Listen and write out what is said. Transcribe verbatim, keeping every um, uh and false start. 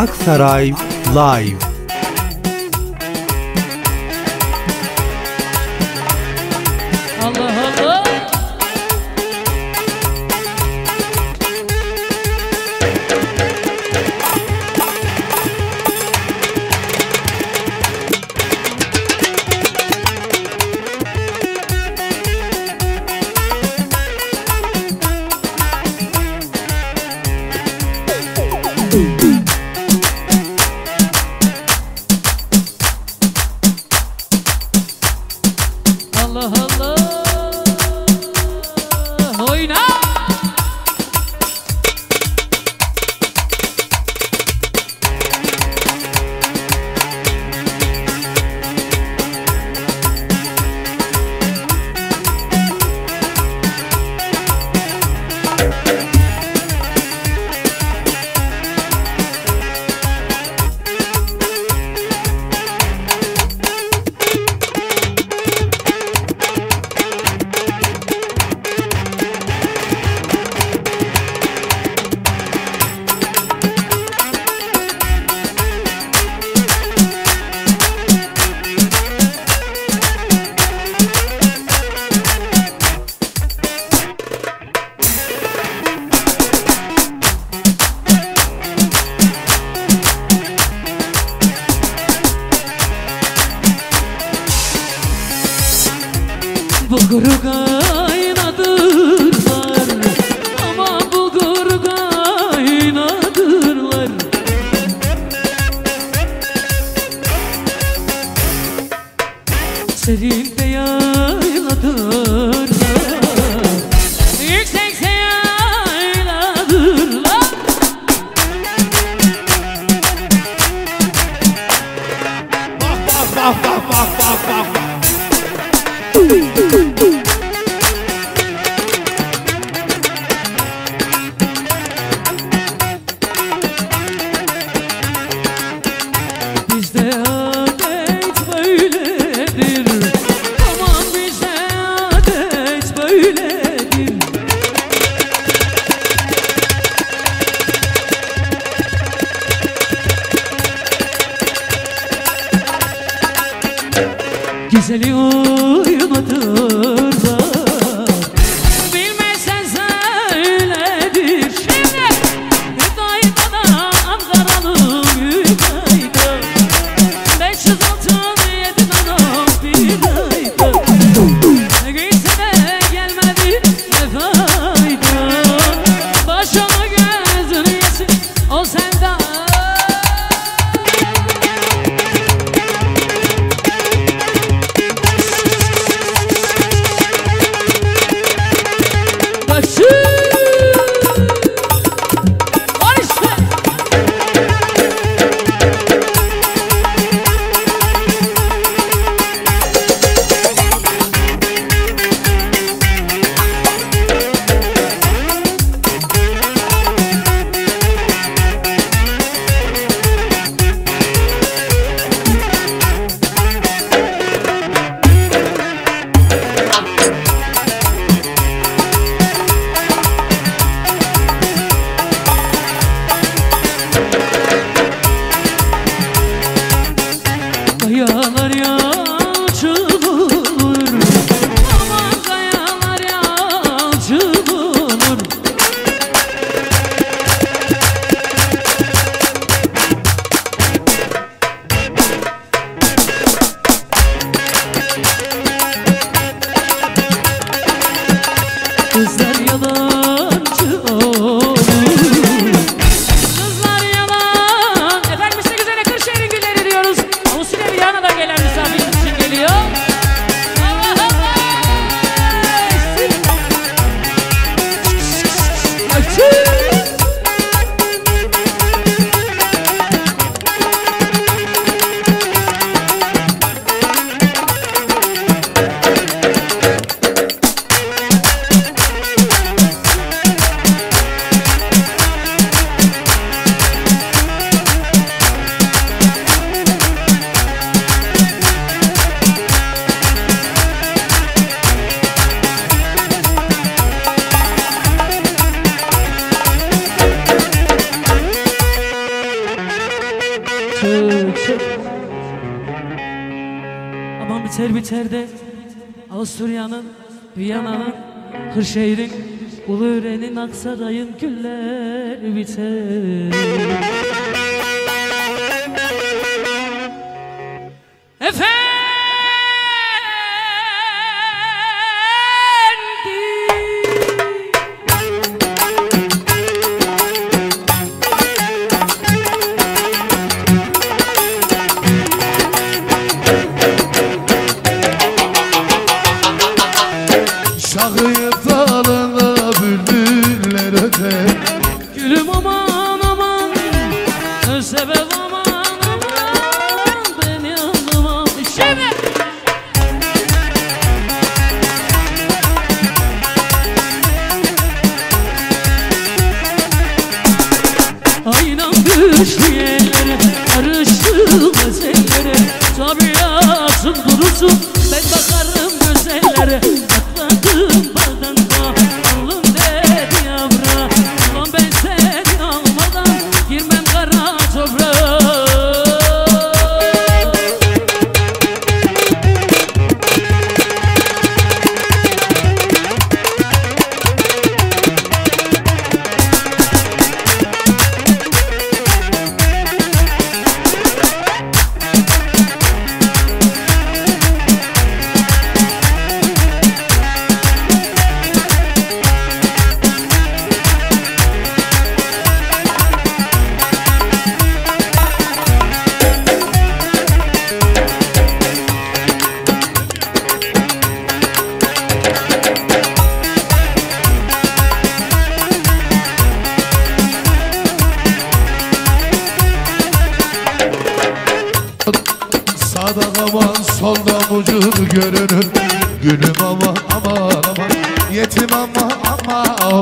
Aksaray Live. Allah Allah. Allah Allah. Oyna. Bulgur kaynadırlar, aman bulgur kaynadırlar. Serinde yayladırlar, yüksekse yayladırlar. Bak bak bak bak bak bak bak. Bizde adet böyledir, aman bizde adet böyledir. Güzeli uyumadırlar, bilmezsen söyledir. Şimdi Hüdayda'da Ankara'nın Hüdayda, beş yüz altın yedi tanım Hüdayda. Gitse de gelmedi ne fayda, başımı gözünü yesin o senden. Kayalar yalçılır, aman kayalar yalçılır. Kızlar yalancı olur, kızlar yalan. Efendim işte güzel Kırşehir'in gülleri diyoruz. Avusturya Viyana'dan gelen misafir. Biter biter de Avusturya'nın, Viyana'nın, Kırşehir'in, Uluören'in, Aksaray'ın güller biter. Efendim Şahıyı dalına bülbüller öter. gülüm aman aman, sebep aman aman, beni yanıma düşeme. Aynen düştü yerlere, karıştı mesellere. Tabiatın durusu, ben bakarım gözellere. Atladım bağdan bağ, alın dedi yavra. Ulan ben seni almadan girmem kara toprağa. Sağda aman solda mucur görünür. Gülüm aman aman aman, yetim ama ama